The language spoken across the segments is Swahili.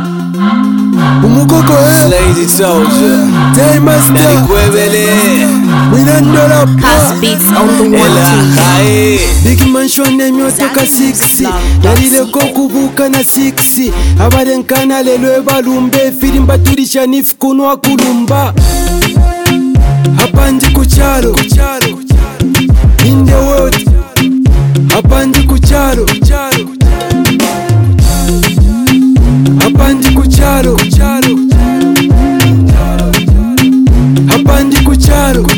Umukoko Lady Soldier Day Master Nalikwebele Winandola House beats on the one two. Big Mansion emyotoka 6 Yalileko kubuka na 6 Abarenkana lelo ebalumbe Firimba tulisha nifu kunwa kulumba Hapa ndi kucharo In the world Hapa ndi kucharo Hapa ndi kucharo Hapa ndi kucharo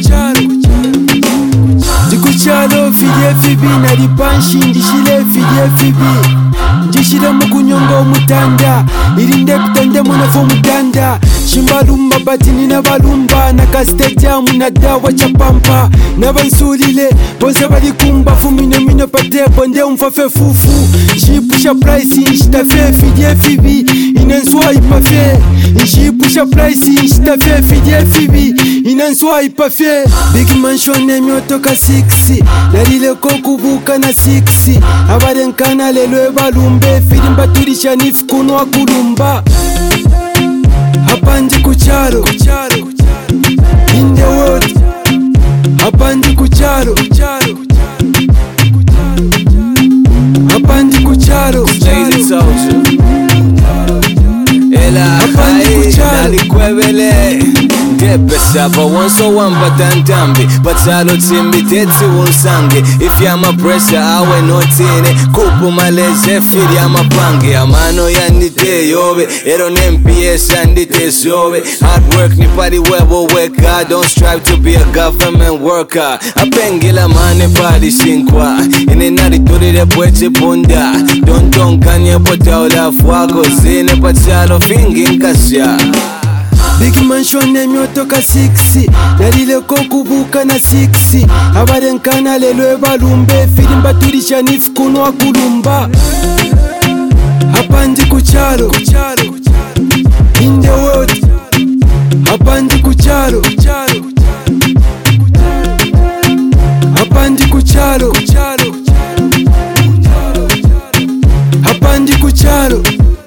Ndikuchalo fidye fibi nalipanshi ndishile fidye fibi Ndishile mukunyonga omutanda Irinde kutande munafo mutanda Shimbalumba batini na balumba Nakastediamu na dawa chapampa Nabansulile Bonse balikumba Fumino pate bonde umfafe fufu Nshipusha price nshitafe fidye fibi Inenswa ipafe Nshipusha price nshitafe fidye fibi Inenswa ipafe Big Mansion emyotoka 6 Nalileko kubuka na 6 Abarenkana lelo ebalumbe Firimba tulisha nifu kunwa kulumba Hapa ndi kucharo In the world Hapa ndi kucharo Hapa ndi kucharo Lady Soldier Hapa ndi kucharo Nalikwebele Depesa bawanso wambatantambi Batalo timbi teti unsange If yama pressure awe notine Kupu maleze fili yama pange Amano yandite yobe Ero nempies yandite sobe Hard work ni pari webo weka Don't strive to be a government worker Apengila mane pari sinkwa Ine nari turire pweche punda Don't kanye pota ula fuago Zine batalo fingi nkasya Big Mansion emyotoka 6 Nalileko kubuka na 6 Abarenkana lelo ebalumbe Firimba tulisha nifu kunwa kulumba Hapa ndi kucharo In the world Hapa ndi kucharo Hapa ndi kucharo Hapa ndi kucharo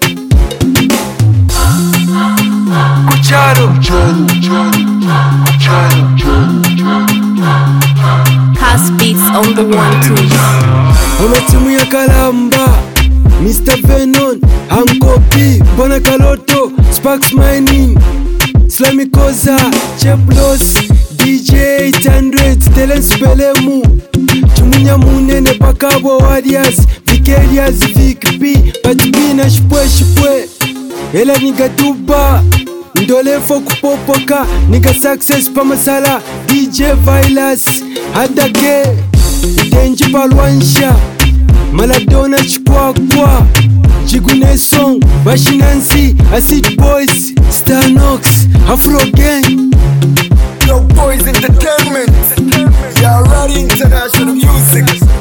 House beats on the one two. Amatimu ya Kalamba Mr. Venon Uncle P Bona Kaloto Sparks Mining Slimy Koza Cheplos DJ 800 Telens Pelemu Chumunya Munene Pakabo Warriors Vicarious Vic P Patbi na shpwe Ela niga duba Ndolefo kupopoka Niga success pa masala DJ Vilas Hadake Denji Palwansha Maladona Chikwakwa Jigune Song Bashinansi Acid Boys Stanox Afro Gang Yo Boys Entertainment. You are ready international music.